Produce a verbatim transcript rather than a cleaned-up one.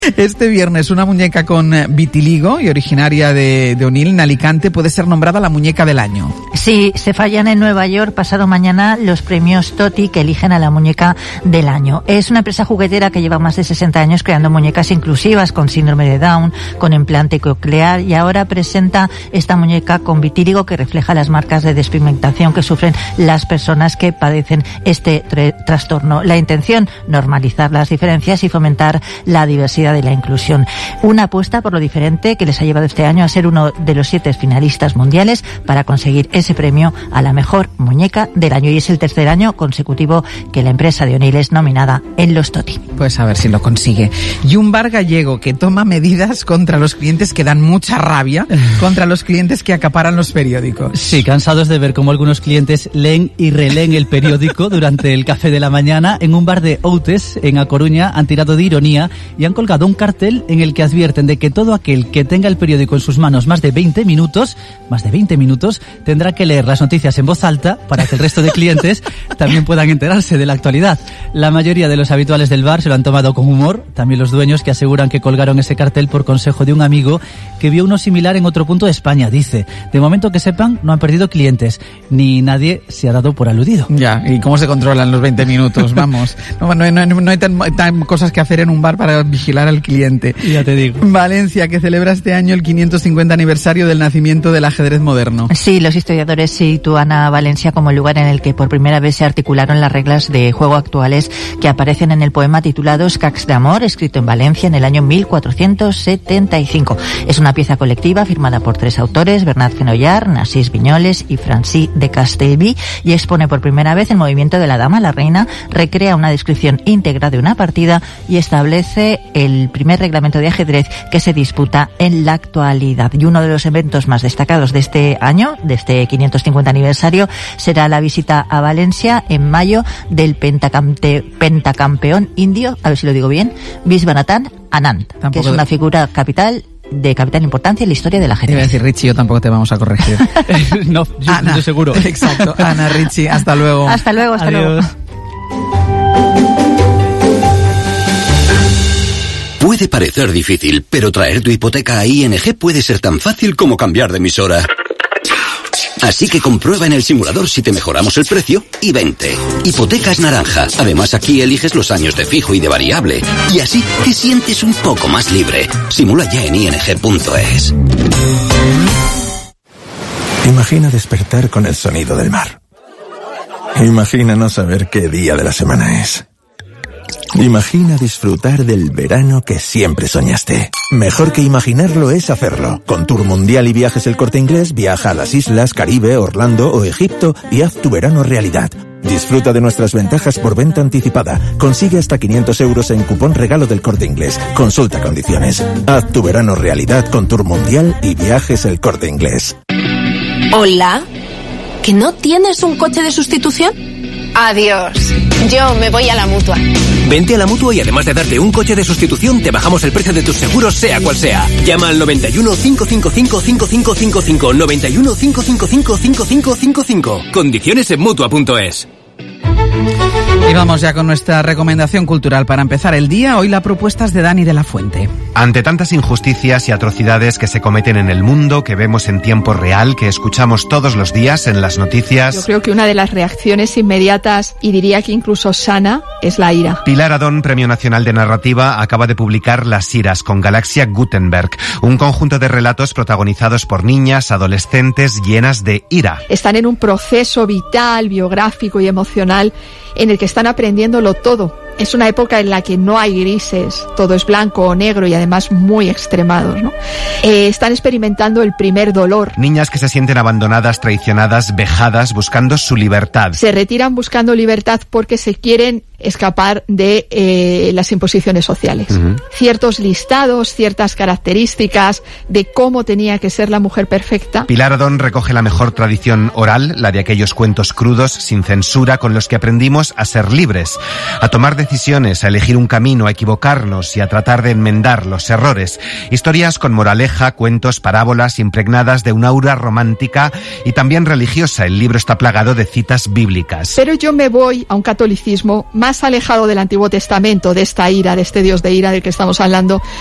Este viernes una muñeca con vitiligo y originaria de, de Onil, en Alicante, puede ser nombrada la muñeca del año. Sí, se fallan en Nueva York pasado mañana los premios Toti que eligen a la muñeca del año. Es una empresa juguetera que lleva más de sesenta años creando muñecas inclusivas con síndrome de Down, con implante coclear, y ahora presenta esta muñeca con vitiligo que refleja las marcas de despigmentación que sufren las personas que padecen este tra- trastorno. La intención, normalizar las diferencias y fomentar la diversidad de la inclusión. Una apuesta por lo diferente que les ha llevado este año a ser uno de los siete finalistas mundiales para conseguir ese premio a la mejor muñeca del año, y es el tercer año consecutivo que la empresa de Onil es nominada en los Toti. Pues a ver si lo consigue. Y un bar gallego que toma medidas contra los clientes que dan mucha rabia, contra los clientes que acaparan los periódicos. Sí, cansados de ver cómo algunos clientes leen y releen el periódico durante el café de la mañana, en un bar de Outes, en A Coruña, han tirado de ironía y han colgado un cartel en el que advierten de que todo aquel que tenga el periódico en sus manos más de veinte minutos, más de veinte minutos, tendrá que leer las noticias en voz alta para que el resto de clientes también puedan enterarse de la actualidad. La mayoría de los habituales del bar se lo han tomado con humor, también los dueños, que aseguran que colgaron ese cartel por consejo de un amigo que vio uno similar en otro punto de España. Dice, de momento que sepan, no han perdido clientes, ni nadie se ha dado por aludido. Ya, ¿y cómo se controlan los veinte minutos? Vamos, no, no, no, no hay tan, tan cosas que hacer en un bar para vigilar al cliente. Ya te digo. Valencia, que celebra este año el quinientos cincuenta aniversario del nacimiento del ajedrez moderno. Sí, los historiadores sitúan a Valencia como el lugar en el que por primera vez se articularon las reglas de juego actuales que aparecen en el poema titulado Escacs d'Amor, escrito en Valencia en el año mil cuatrocientos setenta y cinco. Es una pieza colectiva firmada por tres autores, Bernat Fenollar, Narcís Viñoles y Francí de Castellví, y expone por primera vez el movimiento de la dama. La reina recrea una descripción íntegra de una partida y establece el primer reglamento de ajedrez que se disputa en la actualidad. Y uno de los eventos más destacados de este año, de este quinientos cincuenta aniversario, será la visita a Valencia en mayo del pentacampe, pentacampeón indio, a ver si lo digo bien, Viswanathan Anand, Tampoco que es una figura capital de capital importancia en la historia del ajedrez. Iba a decir, Richie, yo tampoco te vamos a corregir. No, yo, Ana, yo seguro. Exacto. Ana, Richie, hasta luego. Hasta luego, hasta Adiós. luego. Puede parecer difícil, pero traer tu hipoteca a I N G puede ser tan fácil como cambiar de emisora. Así que comprueba en el simulador si te mejoramos el precio y vente. Hipotecas Naranja. Además, aquí eliges los años de fijo y de variable. Y así te sientes un poco más libre. Simula ya en I N G punto es. Imagina despertar con el sonido del mar. Imagina no saber qué día de la semana es. Imagina disfrutar del verano que siempre soñaste. Mejor que imaginarlo es hacerlo. Con Tour Mundial y Viajes El Corte Inglés, viaja a las islas, Caribe, Orlando o Egipto y haz tu verano realidad. Disfruta de nuestras ventajas por venta anticipada. Consigue hasta quinientos euros en cupón regalo del Corte Inglés. Consulta condiciones. Haz tu verano realidad con Tour Mundial y Viajes El Corte Inglés. Hola, ¿que no tienes un coche de sustitución? Adiós, yo me voy a la Mutua. Vente a la Mutua y además de darte un coche de sustitución, te bajamos el precio de tus seguros, sea cual sea. Llama al noventa y uno, cinco cinco cinco, cinco cinco cinco cinco, noventa y uno, cinco cinco cinco, cinco cinco cinco cinco. Condiciones en Mutua punto es. Y vamos ya con nuestra recomendación cultural para empezar el día. Hoy la propuesta es de Dani de la Fuente. Ante tantas injusticias y atrocidades que se cometen en el mundo, que vemos en tiempo real, que escuchamos todos los días en las noticias... Yo creo que una de las reacciones inmediatas, y diría que incluso sana, es la ira. Pilar Adón, Premio Nacional de Narrativa, acaba de publicar Las iras con Galaxia Gutenberg, un conjunto de relatos protagonizados por niñas, adolescentes, llenas de ira. Están en un proceso vital, biográfico y emocional en el que están aprendiéndolo todo. Es una época en la que no hay grises, todo es blanco o negro y además muy extremados, ¿no? Eh, están experimentando el primer dolor. Niñas que se sienten abandonadas, traicionadas, vejadas, buscando su libertad. Se retiran buscando libertad porque se quieren escapar de eh, las imposiciones sociales. Uh-huh. Ciertos listados, ciertas características de cómo tenía que ser la mujer perfecta. Pilar Adón recoge la mejor tradición oral, la de aquellos cuentos crudos, sin censura, con los que aprendimos llamados a ser libres, a tomar decisiones, a elegir un camino, a equivocarnos y a tratar de enmendar los errores. Historias con moraleja, cuentos, parábolas impregnadas de un aura romántica y también religiosa. El libro está plagado de citas bíblicas. Pero yo me voy a un catolicismo más alejado del Antiguo Testamento, de esta ira, de este Dios de ira del que estamos hablando,